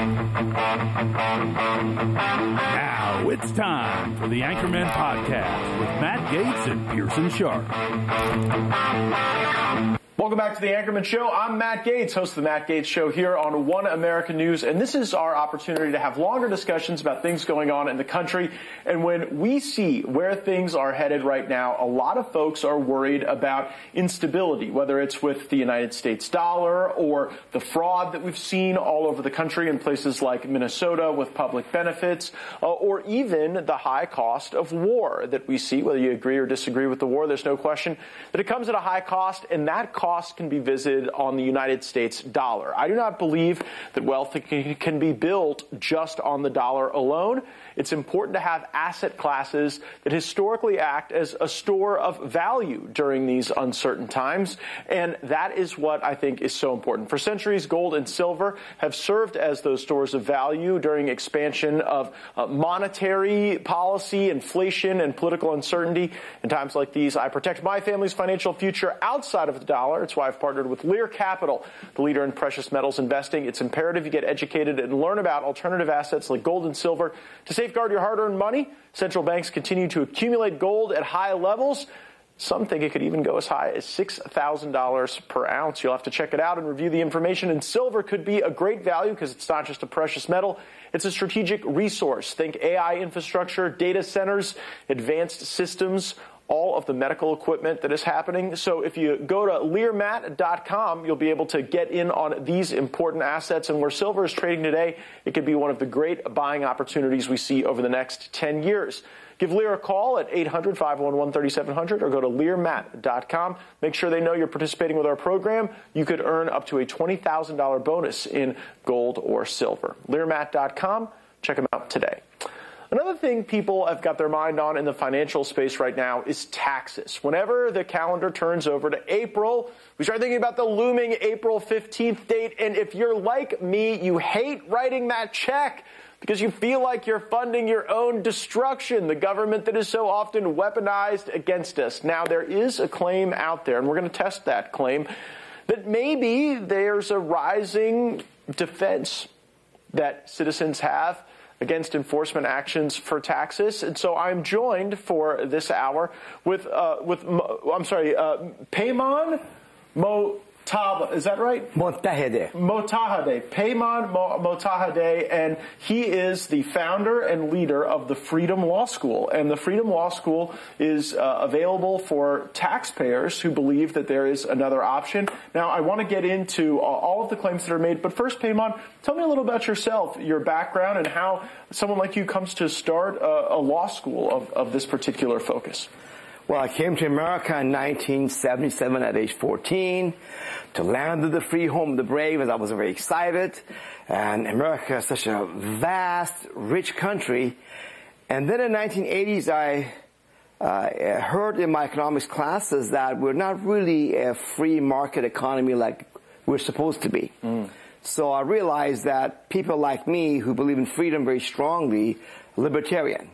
Now it's time for the Anchorman Podcast with Matt Gaetz and Pearson Sharp. Welcome back to the Anchorman Show. I'm Matt Gaetz, host of the Matt Gaetz Show here on One American News, and this is our opportunity to have longer discussions about things going on in the country. And when we see where things are headed right now, a lot of folks are worried about instability, whether it's with the United States dollar or the fraud that we've seen all over the country in places like Minnesota with public benefits, or even the high cost of war that we see. Whether you agree or disagree with the war, there's no question that it comes at a high cost, and that cost can be visited on the United States dollar. I do not believe that wealth can be built just on the dollar alone. It's important to have asset classes that historically act as a store of value during these uncertain times, and that is what I think is so important. For centuries, gold and silver have served as those stores of value during expansion of monetary policy, inflation, and political uncertainty. In times like these, I protect my family's financial future outside of the dollar. It's why I've partnered with Lear Capital, the leader in precious metals investing. It's imperative you get educated and learn about alternative assets like gold and silver to safeguard your hard-earned money. Central banks continue to accumulate gold at high levels. Some think it could even go as high as $6,000 per ounce. You'll have to check it out and review the information. And silver could be a great value because it's not just a precious metal. It's a strategic resource. Think AI infrastructure, data centers, advanced systems, all of the medical equipment that is happening. So if you go to learmat.com, you'll be able to get in on these important assets. And where silver is trading today, it could be one of the great buying opportunities we see over the next 10 years. Give Lear a call at 800-511-3700 or go to learmat.com. Make sure they know you're participating with our program. You could earn up to a $20,000 bonus in gold or silver. Learmat.com. Check them out today. Another thing people have got their mind on in the financial space right now is taxes. Whenever the calendar turns over to April, we start thinking about the looming April 15th date. And if you're like me, you hate writing that check because you feel like you're funding your own destruction, the government that is so often weaponized against us. Now, there is a claim out there, and we're going to test that claim, that maybe there's a rising defense that citizens have against enforcement actions for taxes. And so I'm joined for this hour with Payman Motahade. Is that right? Motahade. Payman Motahade, and he is the founder and leader of the Freedom Law School. And the Freedom Law School is available for taxpayers who believe that there is another option. Now, I want to get into all of the claims that are made, but first, Payman, tell me a little about yourself, your background, and how someone like you comes to start a law school of this particular focus. Well, I came to America in 1977 at age 14 to land of the free, home of the brave, as I was very excited. And America is such a vast, rich country. And then in the 1980s, I heard in my economics classes that we're not really a free market economy like we're supposed to be. So I realized that people like me who believe in freedom very strongly, libertarian.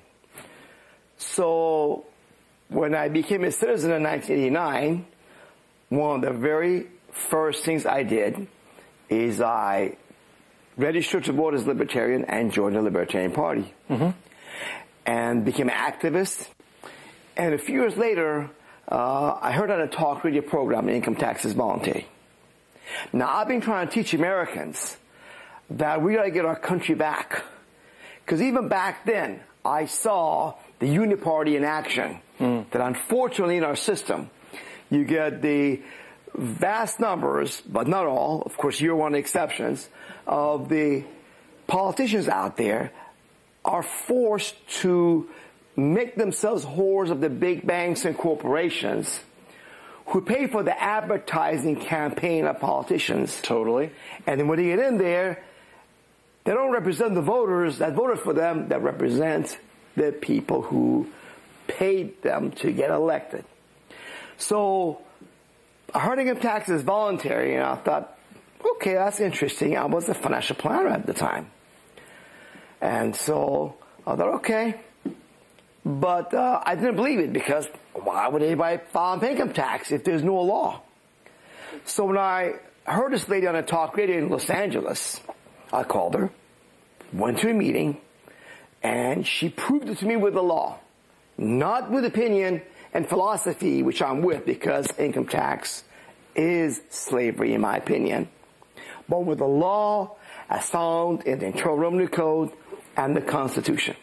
So when I became a citizen in 1989, one of the very first things I did is I registered to vote as libertarian and joined the Libertarian Party. And became an activist. And a few years later, I heard on a talk radio program, Income Tax is Voluntary. Now, I've been trying to teach Americans that we got to get our country back. Because even back then, I saw the uniparty in action. That unfortunately in our system, you get the vast numbers, but not all, of course you're one of the exceptions, of the politicians out there are forced to make themselves whores of the big banks and corporations who pay for the advertising campaign of politicians. Totally. And then when they get in there, they don't represent the voters that voted for them, that represent the people who paid them to get elected. So I heard income tax is voluntary, and I thought, okay, that's interesting. I was a financial planner at the time. And so I thought, okay. But I didn't believe it because why would anybody file income tax if there's no law? So when I heard this lady on a talk radio in Los Angeles, I called her went to a meeting, and she proved it to me with the law, not with opinion and philosophy, which I'm with, because income tax is slavery, in my opinion, but with the law as found in the Internal Revenue Code and the Constitution.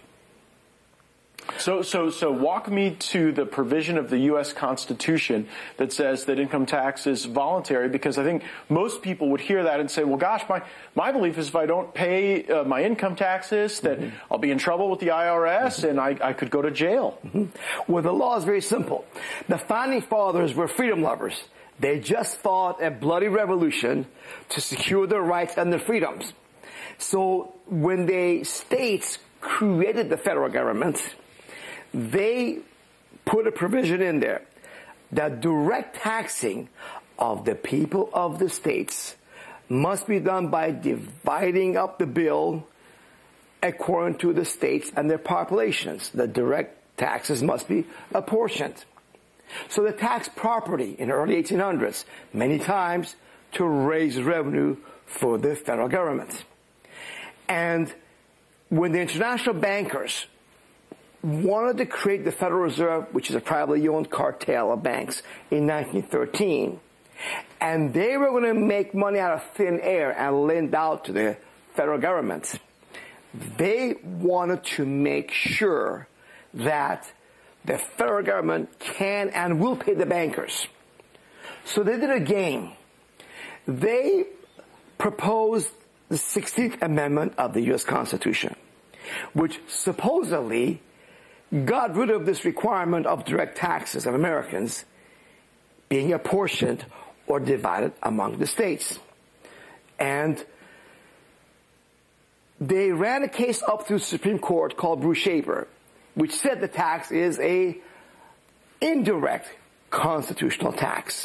So walk me to the provision of the U.S. Constitution that says that income tax is voluntary, because I think most people would hear that and say, well, gosh, my belief is if I don't pay my income taxes, that I'll be in trouble with the IRS and I could go to jail. Well, the law is very simple. The Founding Fathers were freedom lovers. They just fought a bloody revolution to secure their rights and their freedoms. So when the states created the federal government, they put a provision in there that direct taxing of the people of the states must be done by dividing up the bill according to the states and their populations. The direct taxes must be apportioned. So they taxed property in the early 1800s, many times to raise revenue for the federal government. And when the international bankers wanted to create the Federal Reserve, which is a privately owned cartel of banks, in 1913, and they were going to make money out of thin air and lend out to the federal government, they wanted to make sure that the federal government can and will pay the bankers. So they did a game. They proposed the 16th Amendment of the U.S. Constitution, which supposedly got rid of this requirement of direct taxes of Americans being apportioned or divided among the states. And they ran a case up through the Supreme Court called Bruce-Shaber, which said the tax is a indirect constitutional tax.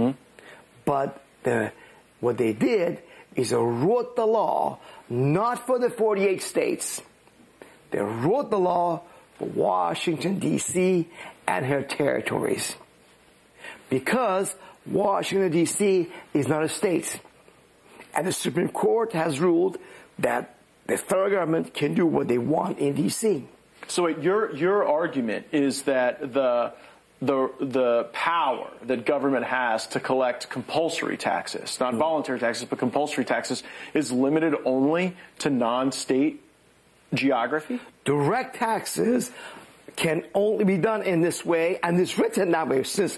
But what they did is they wrote the law not for the 48 states. They wrote the law for Washington, D.C. and her territories. Because Washington, D.C. is not a state. And the Supreme Court has ruled that the federal government can do what they want in D.C. So your argument is that the power that government has to collect compulsory taxes, not voluntary taxes, but compulsory taxes, is limited only to non-state geography? Direct taxes can only be done in this way, and it's written that way. Since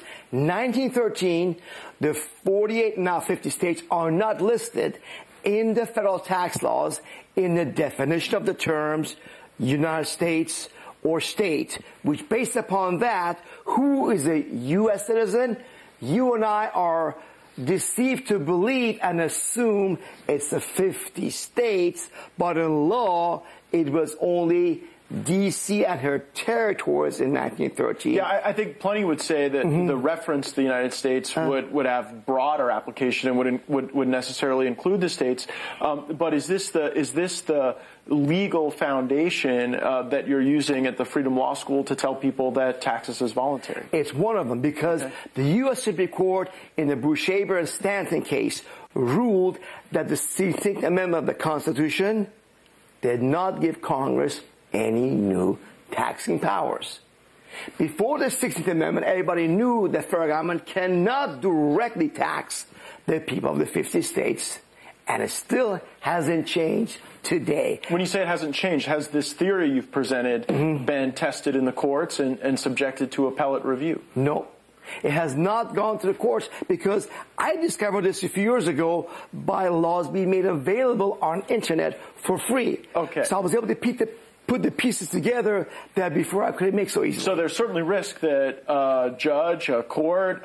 1913, the 48, now 50 states are not listed in the federal tax laws in the definition of the terms United States or state, which based upon that, who is a U.S. citizen? You and I are deceived to believe and assume it's the 50 states, but in law, it was only D.C. and her territories in 1913. Yeah, I think plenty would say that the reference to the United States would have broader application and would necessarily include the states. But is this the legal foundation that you're using at the Freedom Law School to tell people that taxes is voluntary? It's one of them, because the U.S. Supreme Court in the Bruce-Shaber and Stanton case ruled that the 16th Amendment of the Constitution did not give Congress any new taxing powers. Before the 16th Amendment, everybody knew that federal government cannot directly tax the people of the 50 states, and it still hasn't changed today. When you say it hasn't changed, has this theory you've presented been tested in the courts and subjected to appellate review? No. It has not gone to the courts, because I discovered this a few years ago by laws being made available on internet for free. Okay. So I was able to put the pieces together that before I couldn't make so easily. So there's certainly risk that a judge, a court,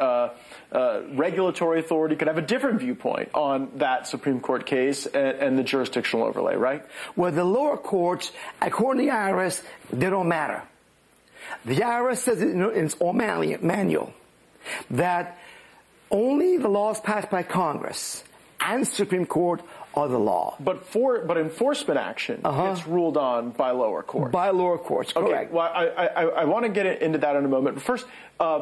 regulatory authority could have a different viewpoint on that Supreme Court case and the jurisdictional overlay, right? Well, the lower courts, according to the IRS, they don't matter. The IRS says in its own manual that only the laws passed by Congress and Supreme Court are the law. But enforcement action gets ruled on by lower courts. By lower courts, correct. Okay, well, I want to get into that in a moment. But first,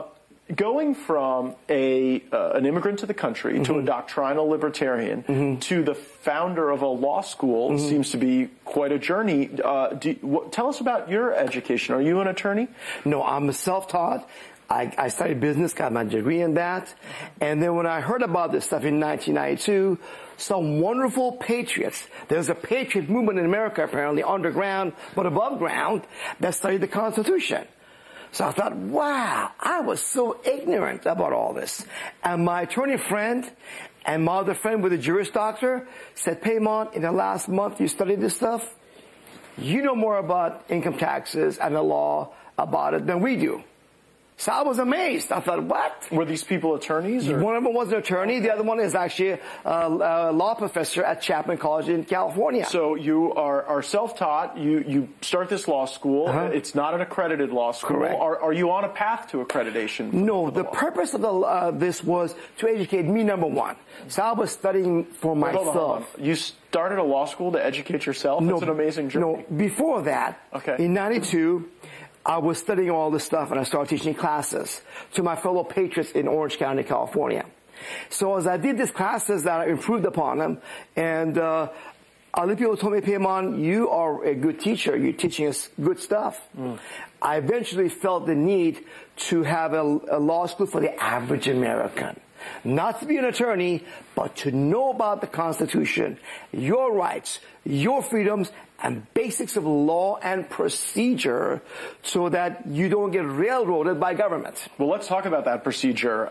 going from an immigrant to the country to a doctrinal libertarian to the founder of a law school seems to be quite a journey. Tell us about your education. Are you an attorney? No, I'm self-taught. I studied business, got my degree in that. And then when I heard about this stuff in 1992, some wonderful patriots, there's a patriot movement in America apparently, underground but above ground, that studied the Constitution. So I thought, wow, I was so ignorant about all this. And my attorney friend and my other friend with a Juris Doctor said, Paymon, in the last month you studied this stuff, you know more about income taxes and the law about it than we do. So I was amazed. I thought, what? Were these people attorneys? Or? One of them was an attorney. The other one is actually a law professor at Chapman College in California. So you are self-taught. You start this law school. It's not an accredited law school. Correct. Are you on a path to accreditation? No, the purpose of this was to educate me, number one. So I was studying for myself. Hold on. You started a law school to educate yourself? That's an amazing journey. No, before that, in 92, I was studying all this stuff and I started teaching classes to my fellow patriots in Orange County, California. So as I did these classes, that I improved upon them, and other people told me, Paymon, you are a good teacher. You're teaching us good stuff. I eventually felt the need to have a law school for the average American. Not to be an attorney, but to know about the Constitution, your rights, your freedoms, and basics of law and procedure so that you don't get railroaded by government. Well, let's talk about that procedure.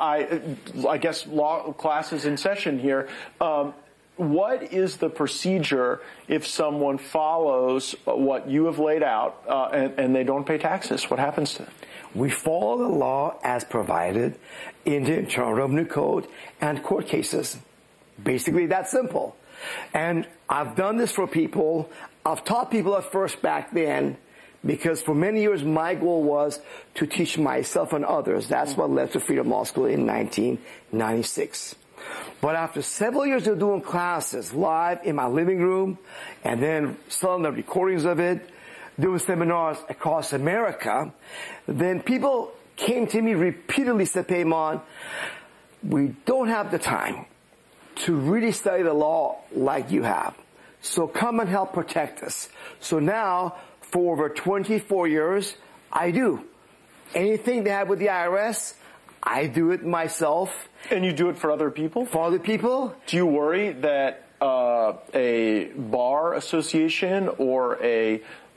I guess law class is in session here. What is the procedure if someone follows what you have laid out and they don't pay taxes? What happens to them? We follow the law as provided in the Internal Revenue Code and court cases. Basically, that's simple. And I've done this for people. I've taught people at first back then because for many years my goal was to teach myself and others. That's what led to Freedom Law School in 1996. But after several years of doing classes live in my living room and then selling the recordings of it, doing seminars across America, then people came to me repeatedly, said, Paymon, we don't have the time to really study the law like you have. So come and help protect us. So now, for over 24 years, I do. Anything they have with the IRS, I do it myself. And you do it for other people? For other people. Do you worry that a bar association or a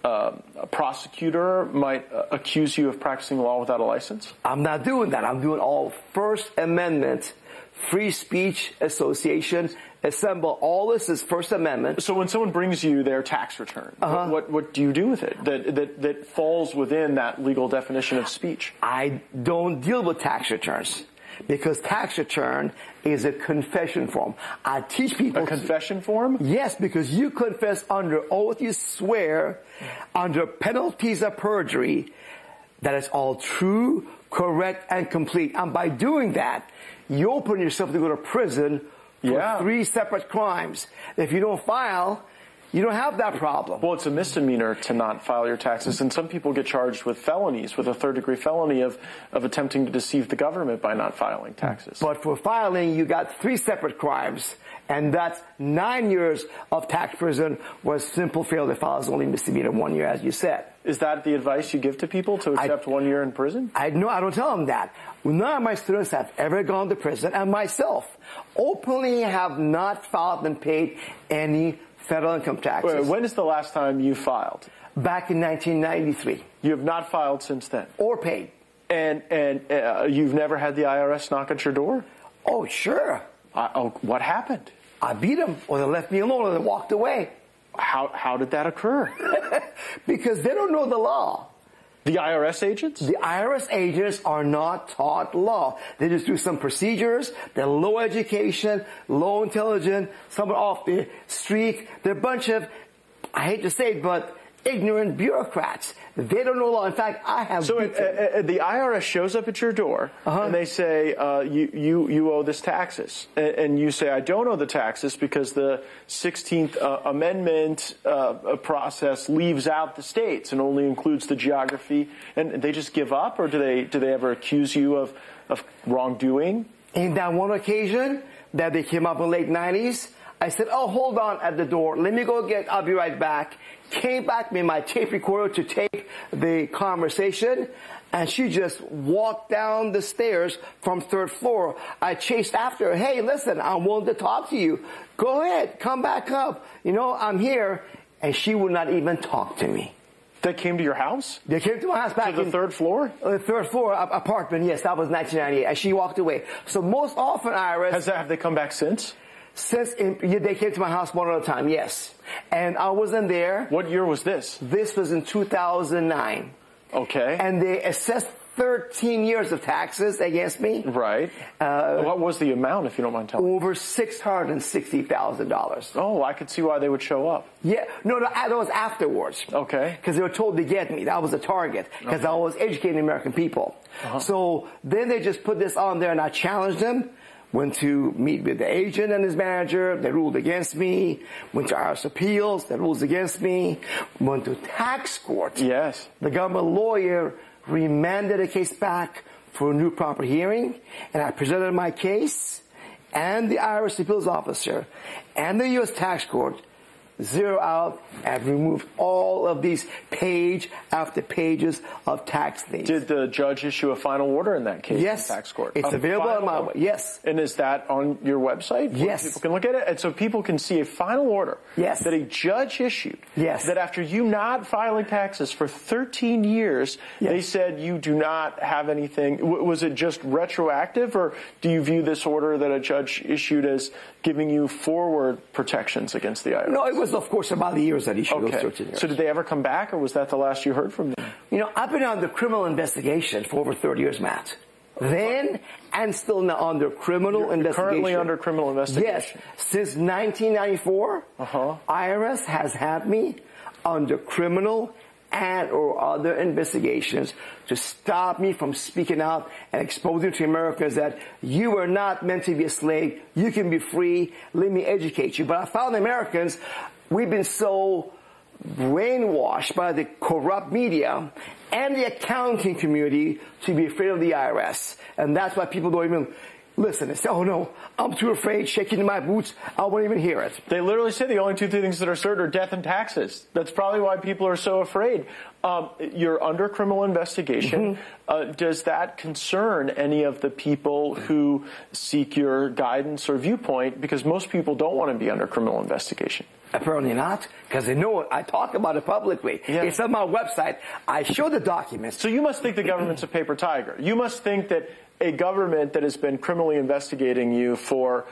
prosecutor might accuse you of practicing law without a license? I'm not doing that. I'm doing all First Amendment, free speech association, assemble. All this is First Amendment. So when someone brings you their tax return, what do you do with it that falls within that legal definition of speech? I don't deal with tax returns. Because tax return is a confession form. I teach people... A confession form? Yes, because you confess under oath, you swear, under penalties of perjury, that it's all true, correct, and complete. And by doing that, you open yourself to go to prison for 3 separate crimes. If you don't file, you don't have that problem. Well, it's a misdemeanor to not file your taxes, and some people get charged with felonies, with a third-degree felony of attempting to deceive the government by not filing taxes. But for filing, you got 3 separate crimes, and that's 9 years of tax prison, where simple failure to file is only misdemeanor 1 year, as you said. Is that the advice you give to people, to accept 1 year in prison? No, I don't tell them that. None of my students have ever gone to prison, and myself openly have not filed and paid any federal income taxes. Wait, when is the last time you filed? Back in 1993. You have not filed since then? Or paid. And you've never had the IRS knock at your door? Oh, sure. What happened? I beat them, or they left me alone, or they walked away. How did that occur? Because they don't know the law. The IRS agents? The IRS agents are not taught law. They just do some procedures. They're low education, low intelligent, some are off the street. They're a bunch of, I hate to say it, but ignorant bureaucrats. They don't know law. In fact, I have. So the IRS shows up at your door and they say you owe this taxes, and you say I don't owe the taxes because the 16th Amendment process leaves out the states and only includes the geography, and they just give up, or do they ever accuse you of wrongdoing? In that one occasion that they came up in the late 90s, I said, oh, hold on at the door. Let me go I'll be right back. Came back with my tape recorder to tape the conversation, and she just walked down the stairs from 3rd floor. I chased after her. Hey, listen, I'm willing to talk to you. Go ahead, come back up. I'm here. And she would not even talk to me. They came to your house? They came to my house back to the 3rd floor? The 3rd floor apartment, yes. That was 1998. And she walked away. So most often, Iris... Have they come back since? They came to my house one at a time, yes. And I wasn't there. What year was this? This was in 2009. Okay. And they assessed 13 years of taxes against me. Right. What was the amount, if you don't mind telling me? Over $660,000. Oh, I could see why they would show up. Yeah. No, that was afterwards. Okay. Because they were told to get me. That was a target. Because I was educating American people. So then they just put this on there, and I challenged them. Went to meet with the agent and his manager. They ruled against me. Went to IRS appeals. They ruled against me. Went to tax court. Yes. The government lawyer remanded the case back for a new proper hearing. And I presented my case, and the IRS appeals officer and the U.S. tax court zero out and remove all of these page after pages of tax things. Did the judge issue a final order in that case? Yes. In tax court? It's available on my website. Yes. And is that on your website? Yes. People can look at it? And so people can see a final order yes. that a judge issued. Yes. That after you not filing taxes for 13 years, yes. they said you do not have anything. Was it just retroactive, or do you view this order that a judge issued as giving you forward protections against the IRS? No, it was, of course, about the years that he issued those 13 years. So did they ever come back, or was that the last you heard from them? I've been under criminal investigation for over 30 years, Matt. Then and still now under criminal investigation. Currently under criminal investigation. Yes. Since 1994, IRS has had me under criminal and or other investigations to stop me from speaking out and exposing to Americans that you are not meant to be a slave. You can be free. Let me educate you. But I found Americans, we've been so brainwashed by the corrupt media and the accounting community to be afraid of the IRS. And that's why people don't even listen. They say, oh no, I'm too afraid, shaking in my boots, I won't even hear it. They literally say the only two things that are certain are death and taxes. That's probably why people are so afraid. You're under criminal investigation. Does that concern any of the people who seek your guidance or viewpoint? Because most people don't want to be under criminal investigation. Apparently not, because they know it. I talk about it publicly. Yeah. It's on my website. I show the documents. So you must think the government's a paper tiger. You must think that a government that has been criminally investigating you for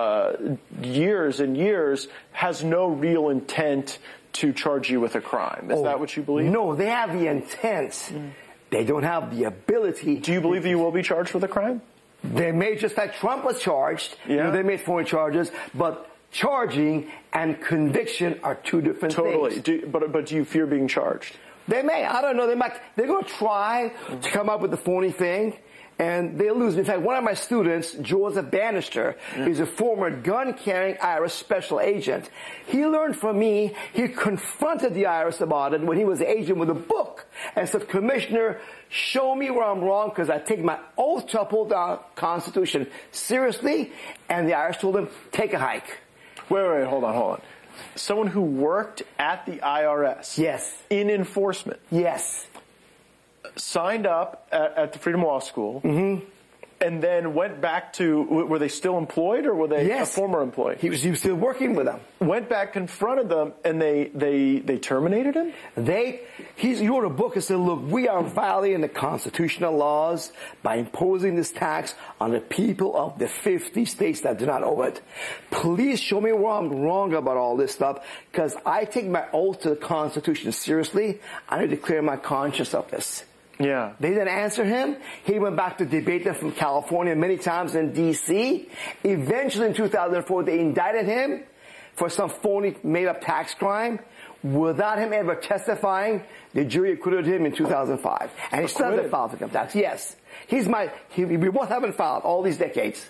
years and years has no real intent to charge you with a crime. Is that what you believe? No, they have the intent. They don't have the ability. Do you believe that you will be charged with a crime? They may, just like Trump was charged. Yeah. They made foreign charges, but charging and conviction are two different things. Totally. But do you fear being charged? They may. I don't know. They're going to try to come up with a phony thing, and they'll lose. In fact, one of my students, Joseph Bannister, is a former gun-carrying IRS special agent. He learned from me. He confronted the IRS about it when he was an agent with a book and said, Commissioner, show me where I'm wrong, because I take my oath to uphold the Constitution seriously. And the IRS told him, take a hike. Wait, hold on. Someone who worked at the IRS. Yes. In enforcement. Yes. Signed up at the Freedom Law School. Mm-hmm. And then went back to, were they still employed, or were they a former employee? He was still working with them. Went back, confronted them, and they terminated him? He wrote a book and said, look, we are violating the constitutional laws by imposing this tax on the people of the 50 states that do not owe it. Please show me where I'm wrong about all this stuff, because I take my oath to the Constitution seriously. I need to clear my conscience of this. Yeah. They didn't answer him. He went back to debate them from California many times in D.C. Eventually in 2004, they indicted him for some phony made-up tax crime. without him ever testifying, the jury acquitted him in 2005. And he still hasn't filed income tax. Yes. We both haven't filed all these decades.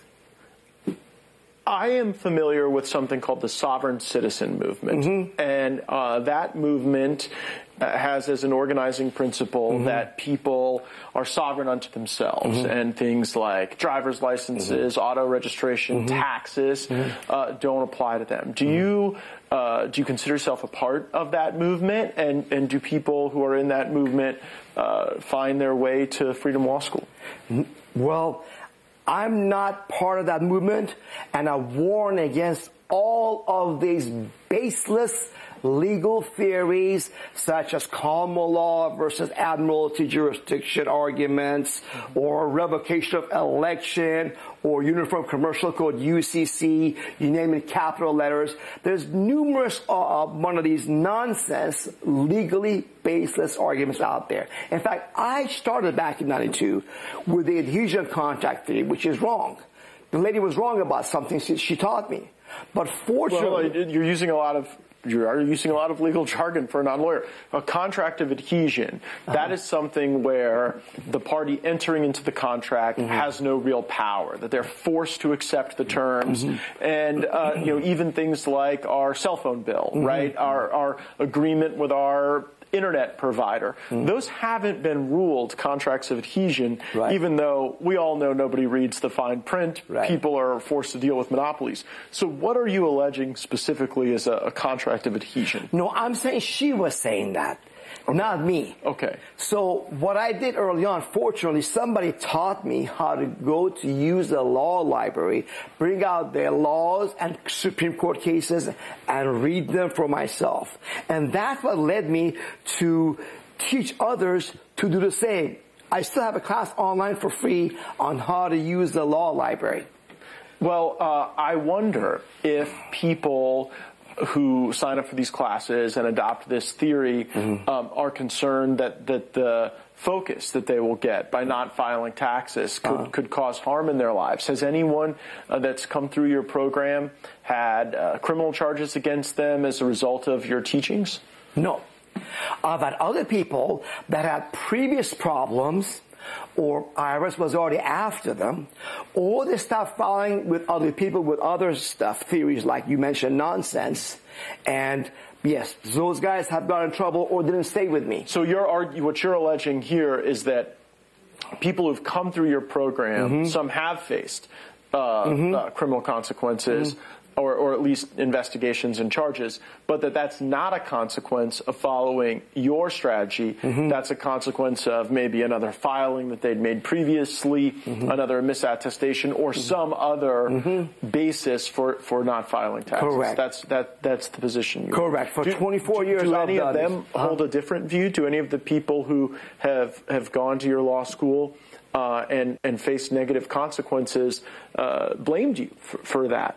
I am familiar with something called the sovereign citizen movement. And that movement has as an organizing principle that people are sovereign unto themselves, and things like driver's licenses, auto registration, taxes don't apply to them. Do you consider yourself a part of that movement, and do people who are in that movement find their way to Freedom Law School? Well, I'm not part of that movement, and I warn against all of these baseless legal theories such as common law versus admiralty jurisdiction arguments, or revocation of election, or Uniform Commercial Code, UCC, you name it, capital letters. There's numerous one of these nonsense, legally baseless arguments out there. In fact, I started back in 92 with the adhesion contract theory, which is wrong. The lady was wrong about something she taught me. But fortunately... Well, you're using a lot of legal jargon for a non-lawyer. A contract of adhesion, that is something where the party entering into the contract has no real power, that they're forced to accept the terms. And, even things like our cell phone bill, right? Our agreement with our internet provider. Those haven't been ruled contracts of adhesion, even though we all know nobody reads the fine print. People are forced to deal with monopolies. So what are you alleging specifically as a contract of adhesion? No, I'm saying she was saying that, not me. Okay. So what I did early on, fortunately, somebody taught me how to go to use the law library, bring out their laws and Supreme Court cases, and read them for myself. And that's what led me to teach others to do the same. I still have a class online for free on how to use the law library. Well, I wonder if people who sign up for these classes and adopt this theory are concerned that the focus that they will get by not filing taxes could cause harm in their lives. Has anyone that's come through your program had criminal charges against them as a result of your teachings? No. I've had other people that had previous problems, or IRS was already after them, or they stopped filing with other people with other stuff, theories like you mentioned, nonsense. And yes, those guys have got in trouble or didn't stay with me. So what you're alleging here is that people who've come through your program, some have faced criminal consequences, or at least investigations and charges, but that's not a consequence of following your strategy. That's a consequence of maybe another filing that they'd made previously, another misattestation, or some other basis for not filing taxes. Correct. That's the position you're Correct. For 24 years, do any of them hold a different view? Do any of the people who have gone to your law school and faced negative consequences blamed you for that?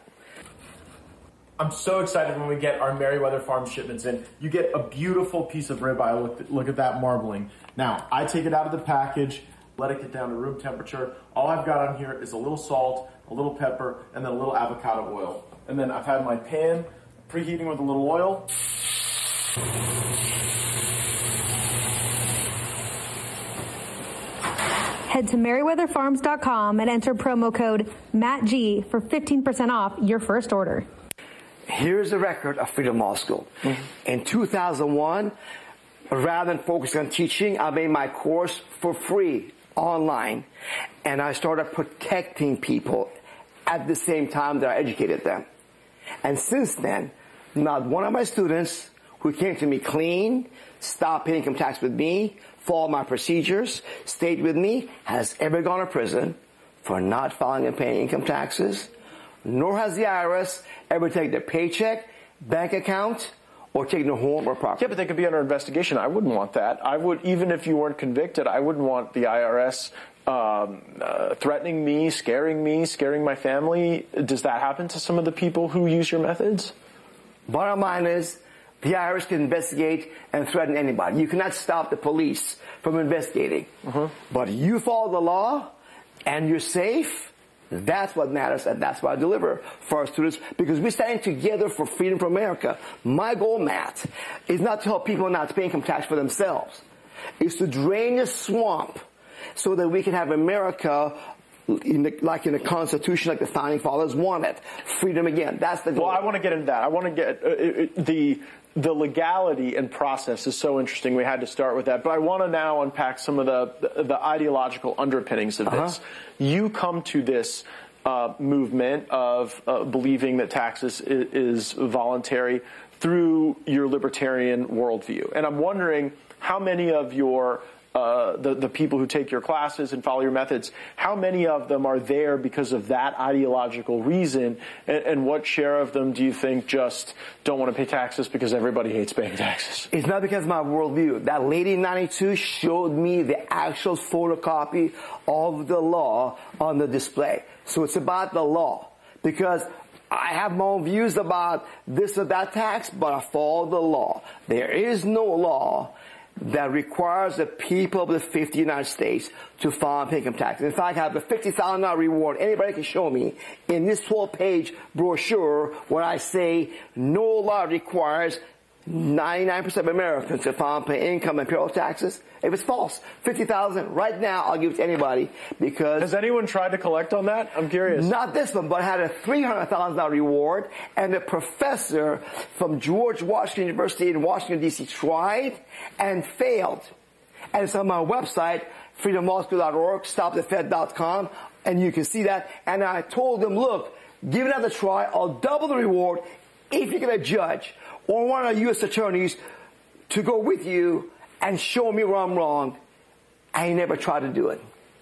I'm so excited when we get our Merriweather Farms shipments in. You get a beautiful piece of ribeye. Look at that marbling. Now, I take it out of the package, let it get down to room temperature. All I've got on here is a little salt, a little pepper, and then a little avocado oil. And then I've had my pan preheating with a little oil. Head to MerriweatherFarms.com and enter promo code MattG for 15% off your first order. Here's the record of Freedom Law School. In 2001, rather than focusing on teaching, I made my course for free online, and I started protecting people at the same time that I educated them. And since then, not one of my students who came to me clean, stopped paying income tax with me, followed my procedures, stayed with me, has ever gone to prison for not filing and paying income taxes, nor has the IRS ever taken their paycheck, bank account, or taken their home or property. Yeah, but they could be under investigation. I wouldn't want that. I would, even if you weren't convicted, I wouldn't want the IRS threatening me, scaring my family. Does that happen to some of the people who use your methods? Bottom line is, the IRS can investigate and threaten anybody. You cannot stop the police from investigating. But you follow the law and you're safe, That's what matters, and that's what I deliver for our students, because we're standing together for freedom for America. My goal, Matt, is not to help people not to pay income tax for themselves. It's to drain the swamp so that we can have America like in the Constitution, like the Founding Fathers wanted. Freedom again. That's the goal. Well, I want to get into that. I want to get the legality and process is so interesting. We had to start with that. But I want to now unpack some of the ideological underpinnings of this. You come to this movement of believing that taxes is voluntary through your libertarian worldview. And I'm wondering how many of your the people who take your classes and follow your methods, how many of them are there because of that ideological reason, and what share of them do you think just don't want to pay taxes because everybody hates paying taxes? It's not because of my worldview. That lady in 92 showed me the actual photocopy of the law on the display. So it's about the law, because I have my own views about this or that tax, but I follow the law. There is no law that requires the people of the 50 United States to file and pay income tax. In fact, I have a $50,000 reward. Anybody can show me in this 12-page brochure where I say no law requires 99% of Americans to file and pay income and payroll taxes. If it's false, $50,000 right now, I'll give it to anybody, because... Has anyone tried to collect on that? I'm curious. Not this one, but I had a $300,000 reward, and a professor from George Washington University in Washington, D.C. tried and failed. And it's on my website, freedomlawschool.org, stopthefed.com, and you can see that. And I told them, look, give it another try. I'll double the reward if you get a judge or one of our U.S. attorneys to go with you and show me where I'm wrong. I never tried to do it.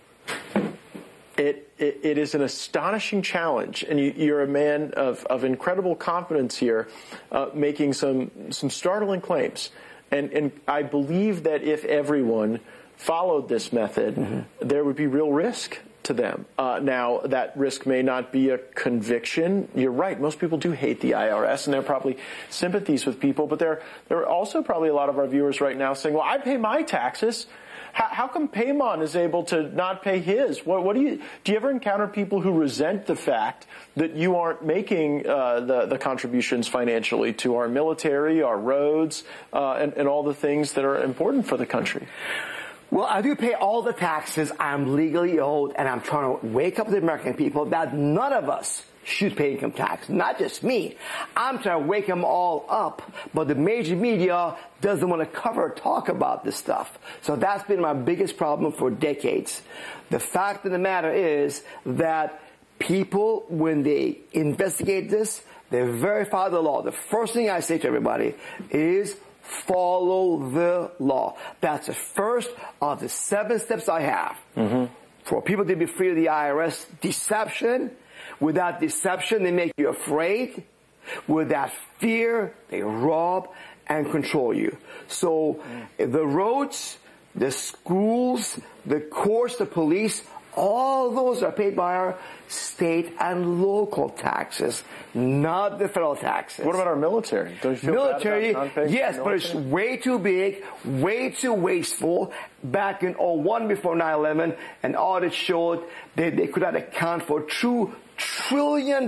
It is an astonishing challenge, and you're a man of incredible confidence here, making some startling claims. And I believe that if everyone followed this method, there would be real risk to them. Now, that risk may not be a conviction. You're right. Most people do hate the IRS, and there are probably sympathies with people. But there are also probably a lot of our viewers right now saying, well, I pay my taxes. How come Paymon is able to not pay his? Do you ever encounter people who resent the fact that you aren't making the contributions financially to our military, our roads, and all the things that are important for the country? Well, I do pay all the taxes I'm legally owed, and I'm trying to wake up the American people that none of us should pay income tax. Not just me. I'm trying to wake them all up, but the major media doesn't want to talk about this stuff. So that's been my biggest problem for decades. The fact of the matter is that people, when they investigate this, they verify the law. The first thing I say to everybody is follow the law. That's the first of the 7 steps I have for people to be free of the IRS deception. Without deception, they make you afraid. Without fear, they rob and control you. So the roads, the schools, the courts, the police, all those are paid by our state and local taxes, not the federal taxes. What about our military? Don't you feel military, bad about not paying yes, the but it's way too big, way too wasteful. Back in 2001, before 9/11, an audit showed that they could not account for $2 trillion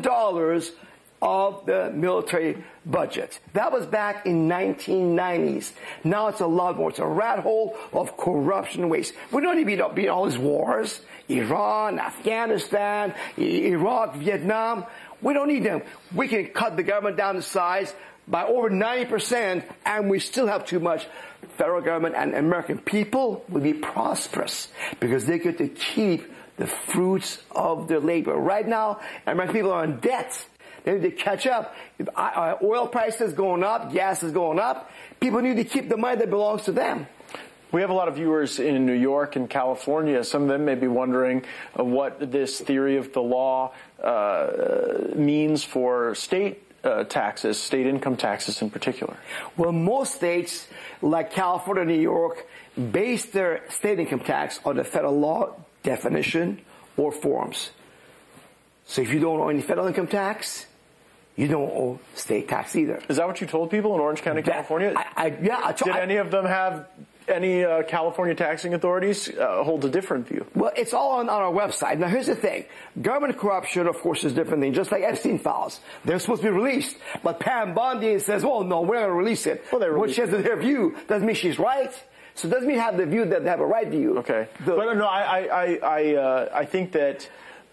of the military budget. That was back in 1990s. Now it's a lot more. It's a rat hole of corruption and waste. We don't need to be in all these wars. Iran, Afghanistan, Iraq, Vietnam. We don't need them. We can cut the government down to size by over 90%, and we still have too much. Federal government and American people will be prosperous because they get to keep the fruits of their labor. Right now, American people are in debt. They need to catch up. Oil prices going up, gas is going up. People need to keep the money that belongs to them. We have a lot of viewers in New York and California. Some of them may be wondering what this theory of the law means for state taxes, state income taxes in particular. Well, most states, like California and New York, base their state income tax on the federal law definition or forms. So if you don't owe any federal income tax, you don't owe state tax either. Is that what you told people in Orange County, California? Did any of them have any California taxing authorities hold a different view. Well, it's all on our website. Now, here's the thing. Government corruption, of course, is a different thing, just like Epstein files. They're supposed to be released. But Pam Bondi says, well, no, we're not going to release it. Well, what she has their view doesn't mean she's right. So it doesn't mean have the view that they have a right view. Okay. But no, I think that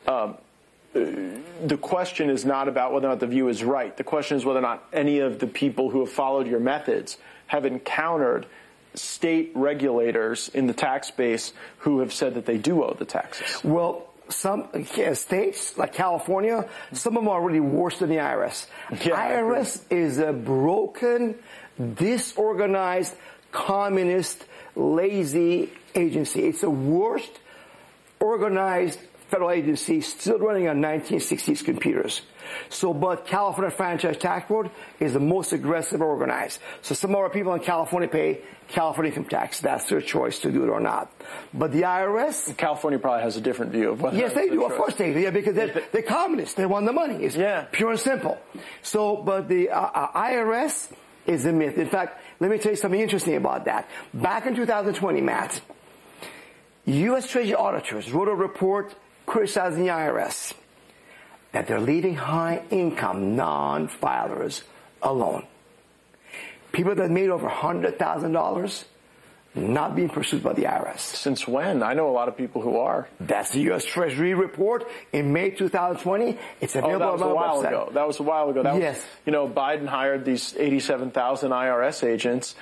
the question is not about whether or not the view is right. The question is whether or not any of the people who have followed your methods have encountered state regulators in the tax base who have said that they do owe the taxes. Well, some states, like California, some of them are really worse than the IRS. Yeah, IRS is a broken, disorganized, communist, lazy agency. It's the worst organized federal agency still running on 1960s computers. So, but California Franchise Tax Board is the most aggressive organized. So some of our people in California pay California income tax. That's their choice to do it or not. But the IRS... California probably has a different view of whether... Yes, they do. Of course they do. Yeah, because they're communists. They want the money. It's pure and simple. So, but the IRS is a myth. In fact, let me tell you something interesting about that. Back in 2020, Matt, U.S. Treasury auditors wrote a report criticizing the IRS that they're leaving high-income non-filers alone. People that made over $100,000 not being pursued by the IRS. Since when? I know a lot of people who are. That's the U.S. Treasury report in May 2020 It's available on our website. That was a while ago. Yes. Biden hired these 87,000 IRS agents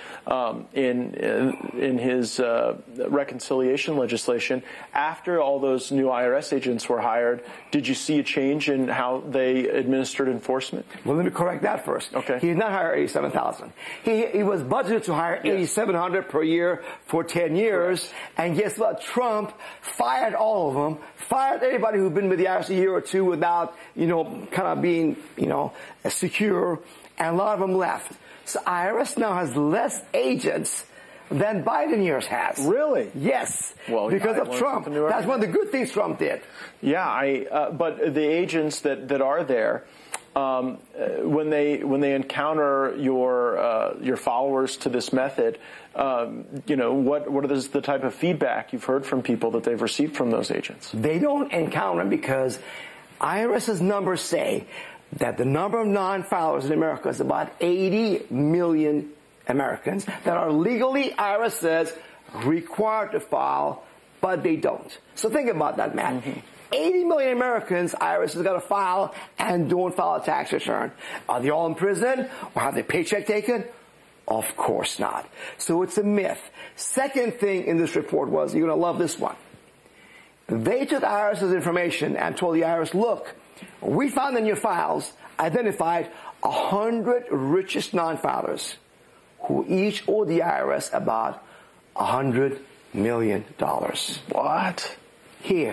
in his reconciliation legislation. After all those new IRS agents were hired, did you see a change in how they administered enforcement? Well, let me correct that first. Okay. He did not hire 87,000. He was budgeted to hire 8,700 per year for 10 years. Correct. And guess what? Trump fired all of them, fired everybody who'd been with the IRS a year or two without, kind of being, secure, and a lot of them left. So IRS now has less agents than Biden years has. Really? Yes. Well, because of Trump. That's one of the good things Trump did. Yeah, but the agents that are there, when they encounter your followers to this method, what is the type of feedback you've heard from people that they've received from those agents? They don't encounter them because IRS's numbers say that the number of non-filers in America is about 80 million Americans that are legally, IRS says, required to file, but they don't. So think about that, Matt. Mm-hmm. 80 million Americans, IRS has got to file and don't file a tax return. Are they all in prison or have their paycheck taken? Of course not. So it's a myth. Second thing in this report was, you're going to love this one. They took IRS's information and told the IRS, look, we found in your files, identified 100 richest non-filers who each owe the IRS about $100 million. What? Here.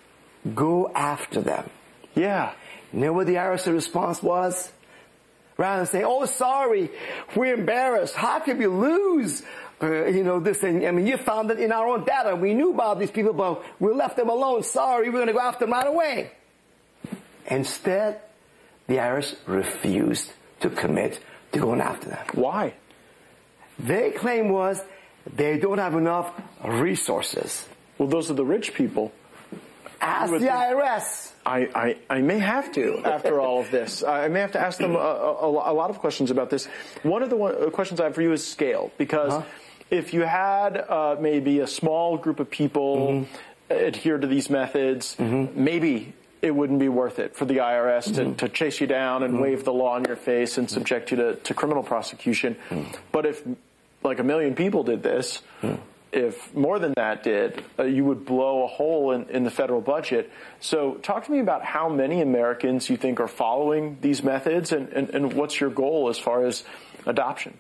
Go after them. Yeah. You know what the IRS response was? Rather than say, oh, sorry, we're embarrassed. How could we lose, this thing? I mean, you found it in our own data. We knew about these people, but we left them alone. Sorry, we're going to go after them right away. Instead, the IRS refused to commit to going after them. Why? Their claim was they don't have enough resources. Well, those are the rich people. Ask the IRS. I may have to, after all of this. I may have to ask them a lot of questions about this. One of the questions I have for you is scale. Because if you had maybe a small group of people adhere to these methods, maybe it wouldn't be worth it for the IRS to chase you down and wave the law in your face and subject you to criminal prosecution. But if like 1 million people did this, if more than that did, you would blow a hole in the federal budget. So talk to me about how many Americans you think are following these methods and what's your goal as far as adoption?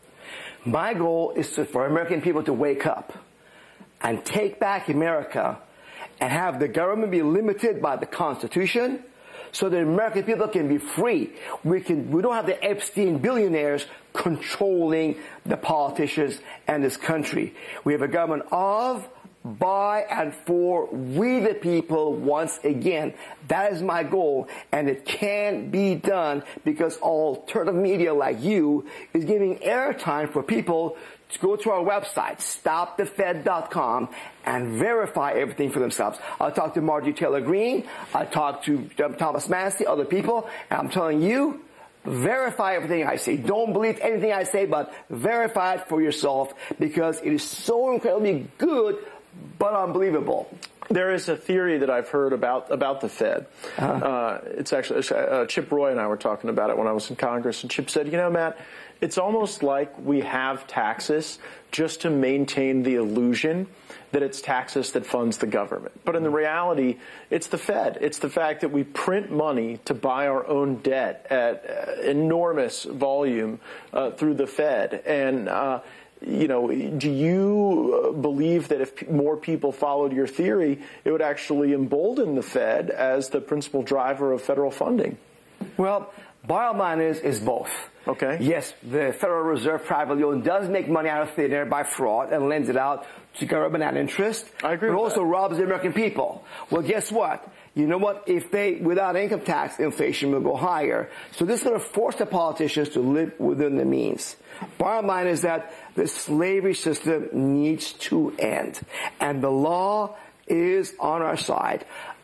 My goal is for American people to wake up and take back America and have the government be limited by the Constitution so that American people can be free. We don't have the Epstein billionaires controlling the politicians and this country. We have a government of, by, and for we the people once again. That is my goal, and it can be done because alternative media like you is giving airtime for people to go to our website, stopthefed.com, and verify everything for themselves. I talked to Marjorie Taylor Greene. I talked to Thomas Massey, other people, and I'm telling you, verify everything I say. Don't believe anything I say, but verify it for yourself, because it is so incredibly good, but unbelievable. There is a theory that I've heard about the Fed. It's actually Chip Roy and I were talking about it when I was in Congress, and Chip said, you know, Matt, it's almost like we have taxes just to maintain the illusion that it's taxes that funds the government. But in the reality, it's the Fed. It's the fact that we print money to buy our own debt at enormous volume through the Fed. And you know, do you believe that if more people followed your theory, it would actually embolden the Fed as the principal driver of federal funding? Well, bottom line is both. Okay. Yes, the Federal Reserve privately owned does make money out of thin air by fraud and lends it out to government at interest. I agree. But with also that. robs the American people. Well, guess what? You know what? If they, without income tax, inflation will go higher. So this is going to force the politicians to live within the means. Bottom line is that the slavery system needs to end. And the law is on our side.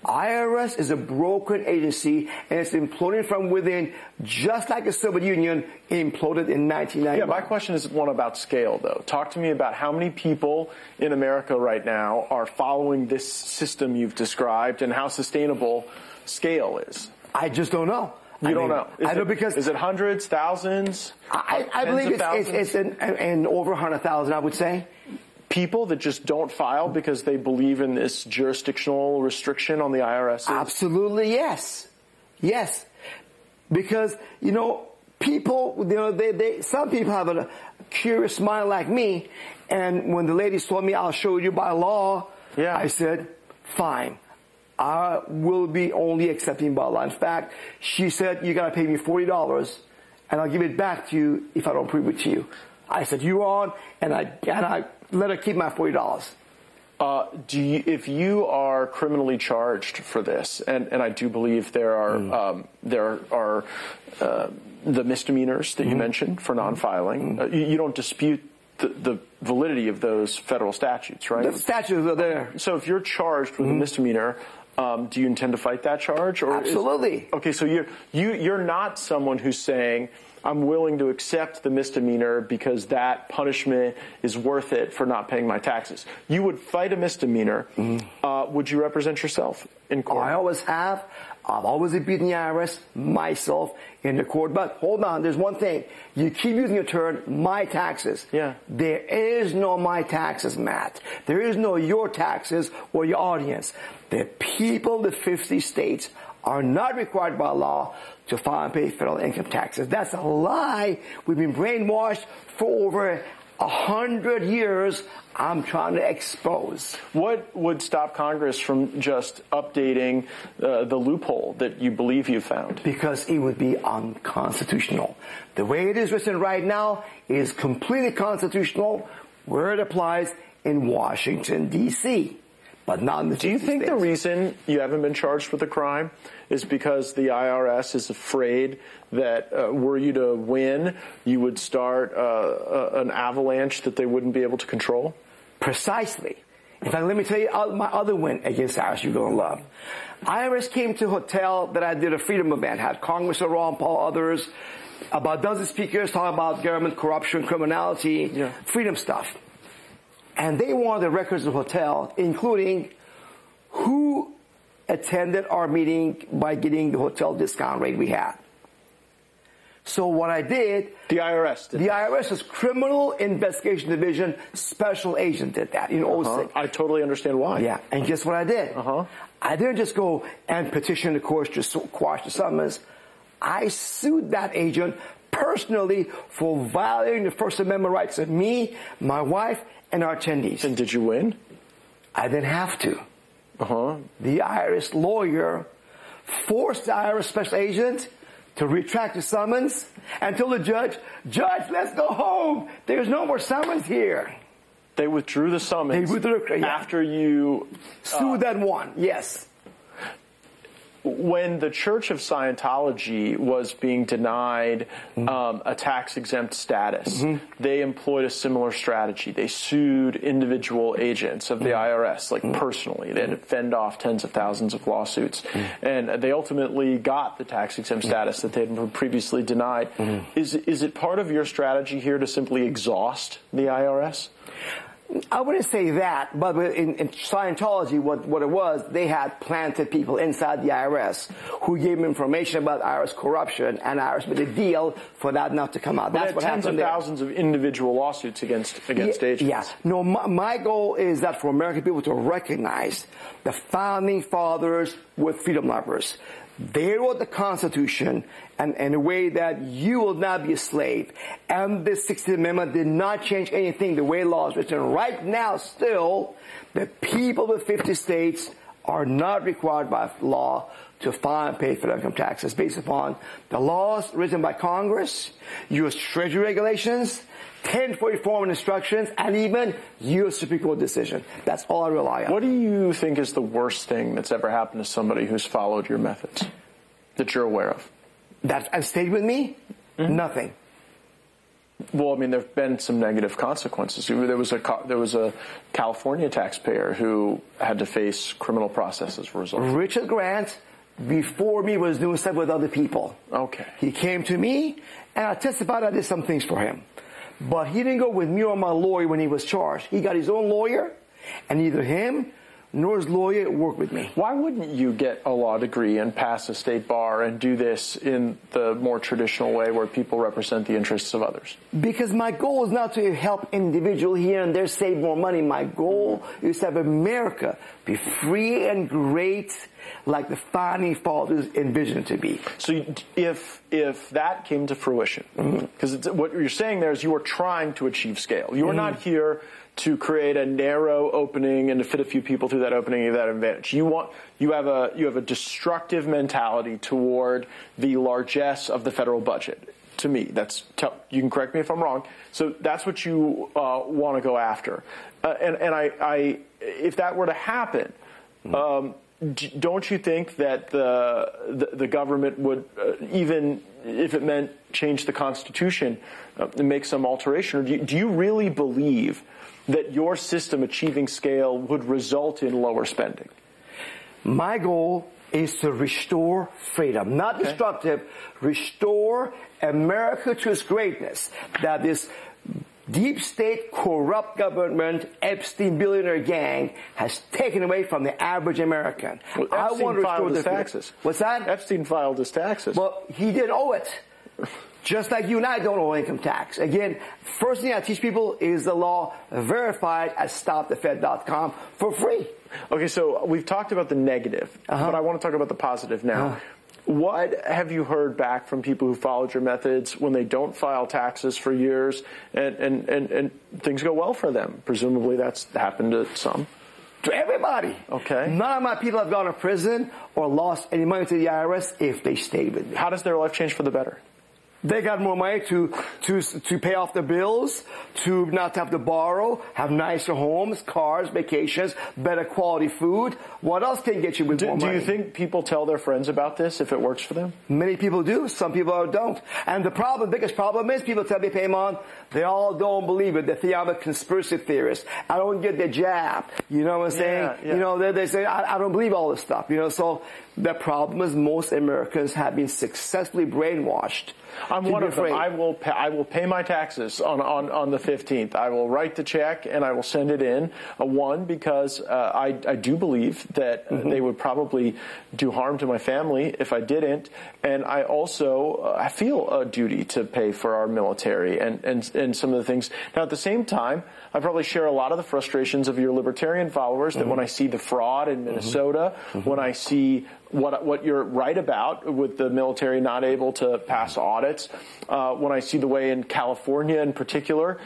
IRS is a broken agency, and it's imploding from within, just like the Soviet Union imploded in 1991. Yeah, my question is one about scale, though. Talk to me about how many people in America right now are following this system you've described, and how sustainable scale is. I just don't know. You don't know? Is it hundreds, thousands? I believe it's in over 100,000, I would say. People that just don't file because they believe in this jurisdictional restriction on the IRS? Absolutely, yes. Yes. Because, you know, people, you know, some people have a curious mind like me, and when the ladies told me, I'll show you by law, yeah. I said, fine. I will be only accepting by law. In fact, she said, you got to pay me $40, and I'll give it back to you if I don't prove it to you. I said, you on, and I let her keep my $40. If you are criminally charged for this, and I do believe there are the misdemeanors that you mentioned for non-filing, you don't dispute the validity of those federal statutes, right? The statutes are there. So if you're charged with a misdemeanor, do you intend to fight that charge? Or absolutely. Okay, so you're not someone who's saying, I'm willing to accept the misdemeanor because that punishment is worth it for not paying my taxes. You would fight a misdemeanor. Would you represent yourself in court? I always have. I've always beaten the IRS myself in the court. But hold on, there's one thing. You keep using the term, my taxes. Yeah. There is no my taxes, Matt. There is no your taxes or your audience. The people, the 50 states, are not required by law to file and pay federal income taxes. That's a lie. We've been brainwashed for over 100 years. I'm trying to expose. What would stop Congress from just updating the loophole that you believe you found? Because it would be unconstitutional. The way it is written right now is completely constitutional where it applies in Washington, D.C., but not in the 50 Do you think states. the reason you haven't been charged with a crime is because the IRS is afraid that were you to win, you would start an avalanche that they wouldn't be able to control? Precisely. In fact, let me tell you my other win against IRS you're going to love. IRS came to a hotel that I did a freedom event, had Congressman Ron Paul, others, about a dozen speakers talking about government corruption, criminality, freedom stuff. And they wanted the records of the hotel, including who attended our meeting by getting the hotel discount rate we had. So what I did... The IRS did. The IRS's Criminal Investigation Division special agent did that in 06. I totally understand why. Yeah, and guess what I did? I didn't just go and petition the courts to quash the summons. I sued that agent personally for violating the First Amendment rights of me, my wife, and our attendees. And did you win? I didn't have to. The IRS lawyer forced the IRS special agent to retract the summons and told the judge, let's go home. There's no more summons here. They withdrew the summons after you you sued and won. Yes. when the Church of Scientology was being denied a tax-exempt status, they employed a similar strategy. They sued individual agents of the IRS, like personally. They had to fend off tens of thousands of lawsuits. And they ultimately got the tax-exempt status that they had previously denied. Is it part of your strategy here to simply exhaust the IRS? I wouldn't say that, but in Scientology, what it was, they had planted people inside the IRS who gave them information about IRS corruption, and IRS made a deal for that not to come out. But that's what happened. Tens of thousands of individual lawsuits against agents. Yeah. No, my goal is that for American people to recognize the founding fathers were freedom lovers. They wrote the Constitution in a way that you will not be a slave. And the 16th Amendment did not change anything the way law is written. Right now, still, the people of 50 states are not required by law to file and pay federal income taxes based upon the laws written by Congress, U.S. Treasury regulations, 1044 instructions, and even U.S. Supreme Court decision. That's all I rely on. What do you think is the worst thing that's ever happened to somebody who's followed your methods that you're aware of? That has stayed with me? Nothing. Well, I mean, there have been some negative consequences. There was a California taxpayer who had to face criminal process as a result. Richard Grant, before me, was doing stuff with other people. Okay. He came to me, and I testified I did some things for him. But he didn't go with me or my lawyer when he was charged. He got his own lawyer, and neither him nor his lawyer worked with me. Why wouldn't you get a law degree and pass a state bar and do this in the more traditional way where people represent the interests of others? Because my goal is not to help individuals here and there save more money. My goal is to have America be free and great like the founding fathers envisioned to be. So if that came to fruition, because what you're saying there is you are trying to achieve scale. You are not here to create a narrow opening and to fit a few people through that opening and that advantage. You have a destructive mentality toward the largesse of the federal budget. To me, you can correct me if I'm wrong. So that's what you want to go after. And if that were to happen, don't you think that the government would, even if it meant change the Constitution, make some alteration? Or do you really believe that your system achieving scale would result in lower spending? My goal is to restore freedom, not destructive, restore America to its greatness, that this deep state, corrupt government, Epstein billionaire gang has taken away from the average American. Well, Epstein filed his taxes. What's that? Epstein filed his taxes. Well, he did owe it. Just like you and I don't owe income tax. Again, first thing I teach people is the law verified at stopthefed.com for free. Okay, so we've talked about the negative, but I want to talk about the positive now. What have you heard back from people who followed your methods when they don't file taxes for years and things go well for them? Presumably that's happened to some. To everybody. Okay. None of my people have gone to prison or lost any money to the IRS if they stayed with me. How does their life change for the better? They got more money to pay off their bills, to not have to borrow, have nicer homes, cars, vacations, better quality food. What else can get you with more money? Do you think people tell their friends about this if it works for them? Many people do. Some people don't. And the biggest problem is people tell me, Payman, they all don't believe it. They think I'm a conspiracy theorist. I don't get the jab. You know what I'm saying? Yeah. You know, they say, I don't believe all this stuff. You know, so the problem is most Americans have been successfully brainwashed. I'm one of them. I will pay my taxes on the 15th. I will write the check and I will send it in. One, because I do believe that they would probably do harm to my family if I didn't, and I also I feel a duty to pay for our military and some of the things. Now, at the same time, I probably share a lot of the frustrations of your libertarian followers that when I see the fraud in Minnesota, when I see what you're right about with the military not able to pass audits, when I see the way in California in particular,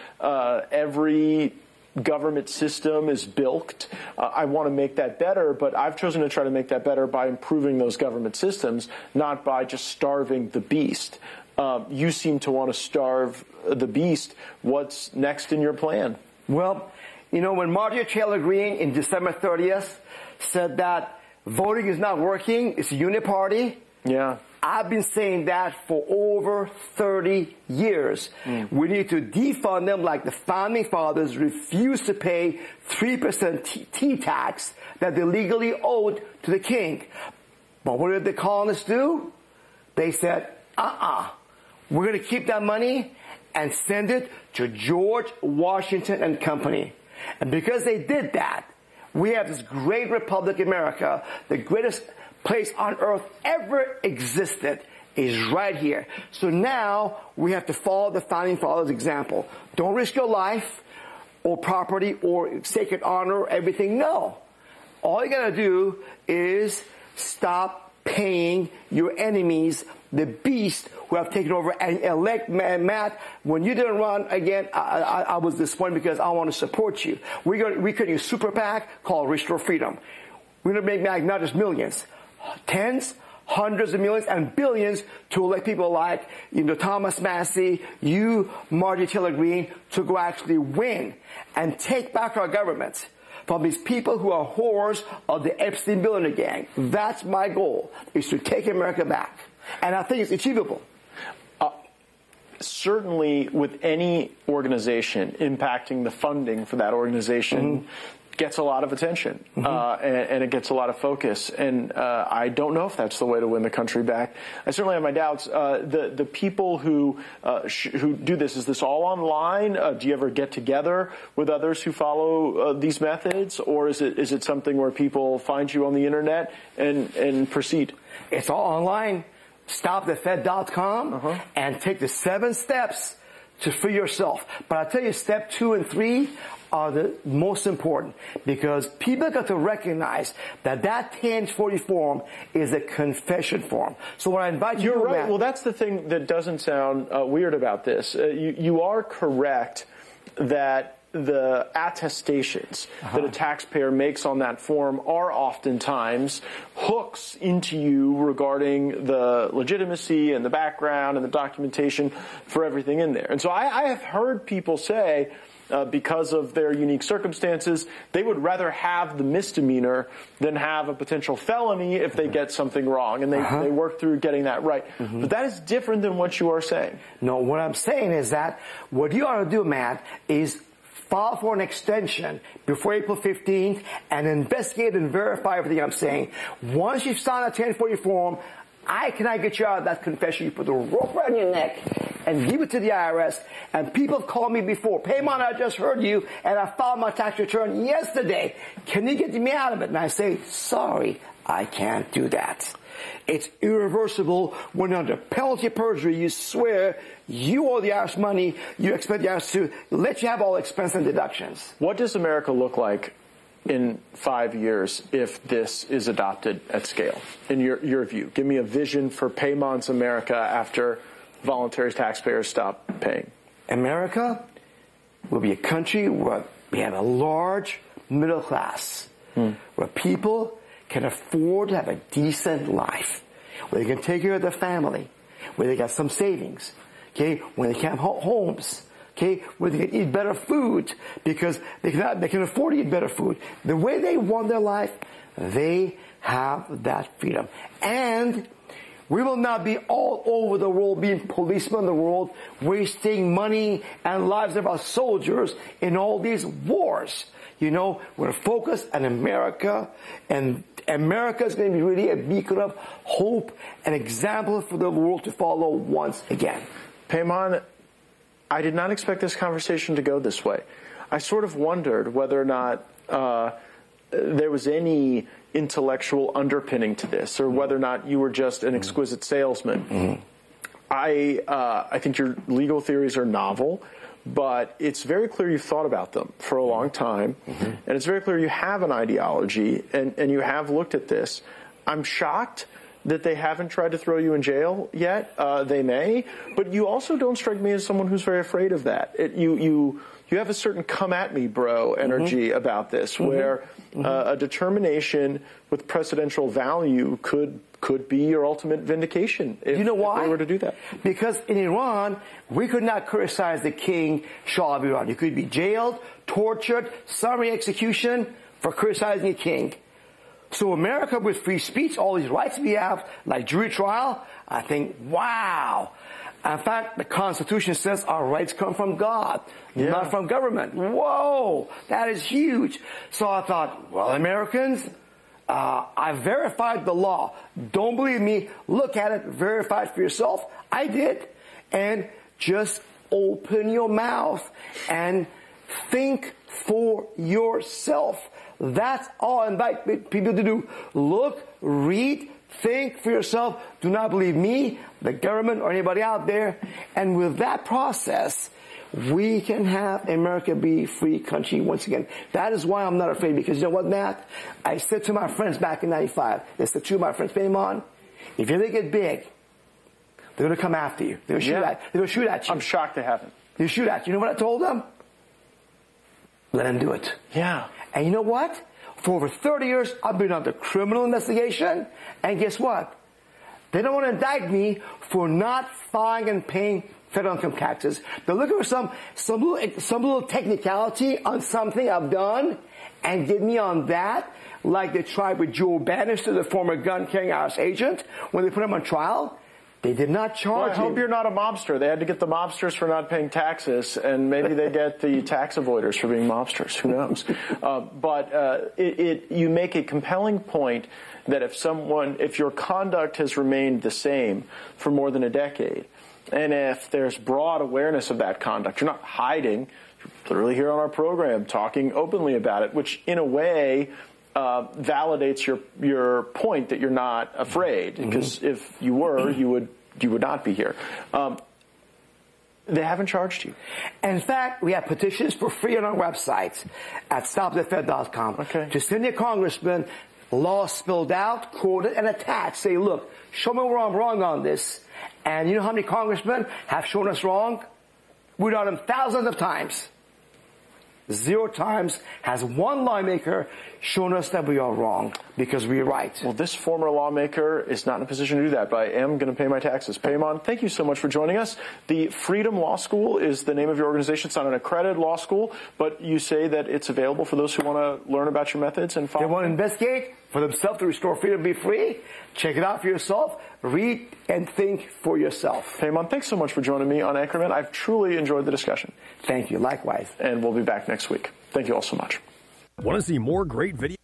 every government system is bilked. I want to make that better, but I've chosen to try to make that better by improving those government systems, not by just starving the beast. You seem to want to starve the beast. What's next in your plan? Well, you know, when Marjorie Taylor Greene in December 30th said that voting is not working. It's a uniparty. Yeah. I've been saying that for over 30 years. We need to defund them like the founding fathers refused to pay 3% tea tax that they legally owed to the king. But what did the colonists do? They said, we're going to keep that money and send it to George Washington and Company. And because they did that, we have this great Republic America, the greatest place on earth ever existed is right here. So now we have to follow the founding fathers' example. Don't risk your life or property or sacred honor or everything. No. All you gotta do is stop paying your enemies, the beast who have taken over, and elect Matt. When you didn't run again, I was disappointed because I want to support you. We created a super PAC called Restore Freedom. We're going to make Matt not just millions, tens, hundreds of millions, and billions to elect people like, Thomas Massey, Marjorie Taylor Greene, to go actually win and take back our government from these people who are whores of the Epstein billionaire gang. That's my goal, is to take America back. And I think it's achievable. Certainly with any organization, impacting the funding for that organization gets a lot of attention, and it gets a lot of focus. And I don't know if that's the way to win the country back. I certainly have my doubts. The people who do this, is this all online? Do you ever get together with others who follow these methods, or is it something where people find you on the internet and proceed? It's all online. StopTheFed.com and take the 7 steps to free yourself. But I tell you, step 2 and 3 are the most important, because people got to recognize that 1040 form is a confession form. So when I invite you, you're right. Well, that's the thing that doesn't sound weird about this. You are correct that the attestations that a taxpayer makes on that form are oftentimes hooks into you regarding the legitimacy and the background and the documentation for everything in there. And so I have heard people say, because of their unique circumstances, they would rather have the misdemeanor than have a potential felony if they get something wrong, and they work through getting that right. But that is different than what you are saying. No, what I'm saying is that what you ought to do, Matt, is file for an extension before April 15th and investigate and verify everything I'm saying. Once you've signed a 1040 form, I cannot get you out of that confession. You put the rope around your neck and give it to the IRS. And people have called me before. Paymon, I just heard you, and I filed my tax return yesterday. Can you get me out of it? And I say, sorry, I can't do that. It's irreversible when under penalty of perjury you swear you owe the IRS money, you expect the IRS to let you have all expense and deductions. What does America look like in 5 years if this is adopted at scale, in your view? Give me a vision for Paymon's America after voluntary taxpayers stop paying. America will be a country where we have a large middle class, where people can afford to have a decent life, where they can take care of their family, where they got some savings, where they can have homes, where they can eat better food because they can afford to eat better food. The way they want their life, they have that freedom. And we will not be all over the world being policemen in the world, wasting money and lives of our soldiers in all these wars. We're focused on America, and America is going to be really a beacon of hope, an example for the world to follow once again. Paymon, I did not expect this conversation to go this way. I sort of wondered whether or not there was any intellectual underpinning to this, or whether or not you were just an exquisite salesman. I think your legal theories are novel, but it's very clear you've thought about them for a long time, and it's very clear you have an ideology, and you have looked at this. I'm shocked that they haven't tried to throw you in jail yet. They may, but you also don't strike me as someone who's very afraid of that. You have a certain come at me, bro energy about this, where a determination with precedential value could be your ultimate vindication if they were to do that. Because in Iran, we could not criticize the king, Shah of Iran. You could be jailed, tortured, summary execution for criticizing a king. So America with free speech, all these rights we have, like jury trial, I think, wow. In fact, the Constitution says our rights come from God, not from government. Whoa, that is huge. So I thought, well, Americans, I verified the law. Don't believe me, look at it, verify it for yourself. I did. And just open your mouth and think for yourself. That's all I invite people to do. Look, read, think for yourself. Do not believe me, the government, or anybody out there. And with that process, we can have America be a free country once again. That is why I'm not afraid, because you know what, Matt? I said to my friends back in 95, I said to my friends, Paymon, if you ever get big, they're going to come after you. They're going to shoot at you. I'm shocked they haven't. They'll shoot at you. You know what I told them? Let them do it. Yeah. And you know what? For over 30 years, I've been under criminal investigation. And guess what? They don't want to indict me for not filing and paying federal income taxes. They're looking for some little technicality on something I've done and get me on that, like they tried with Joe Bannister, the former gun-carrying IRS agent, when they put him on trial. They did not charge him. I hope you're not a mobster. They had to get the mobsters for not paying taxes, and maybe they get the tax avoiders for being mobsters. Who knows? But you make a compelling point that if your conduct has remained the same for more than a decade, and if there's broad awareness of that conduct, you're not hiding. You're literally here on our program talking openly about it, which in a way validates your point that you're not afraid, because if you were, you would not be here. They haven't charged you. In fact, we have petitions for free on our website at stopthefed.com. Okay. To send your congressman law spelled out, quoted, and attached. Say, look, show me where I'm wrong on this. And you know how many congressmen have shown us wrong? We've done them thousands of times. 0 times has one lawmaker shown us that we are wrong because we're right. Well, this former lawmaker is not in a position to do that, but I am going to pay my taxes. Paymon, thank you so much for joining us. The Freedom Law School is the name of your organization. It's not an accredited law school, but you say that it's available for those who want to learn about your methods and follow. They want to investigate for themselves to restore freedom, be free. Check it out for yourself. Read and think for yourself. Paymon, thanks so much for joining me on Anchorman. I've truly enjoyed the discussion. Thank you. Likewise. And we'll be back next week. Thank you all so much. Want to see more great videos?